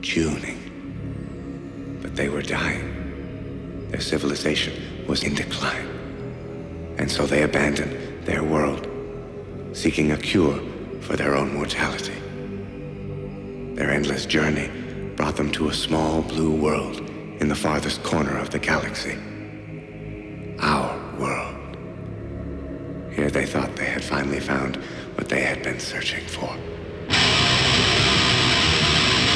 tuning. But they were dying. Their civilization was in decline. And so they abandoned their world, seeking a cure for their own mortality. Their endless journey brought them to a small blue world in the farthest corner of the galaxy. Our world. Here they thought they had finally found what they had been searching for.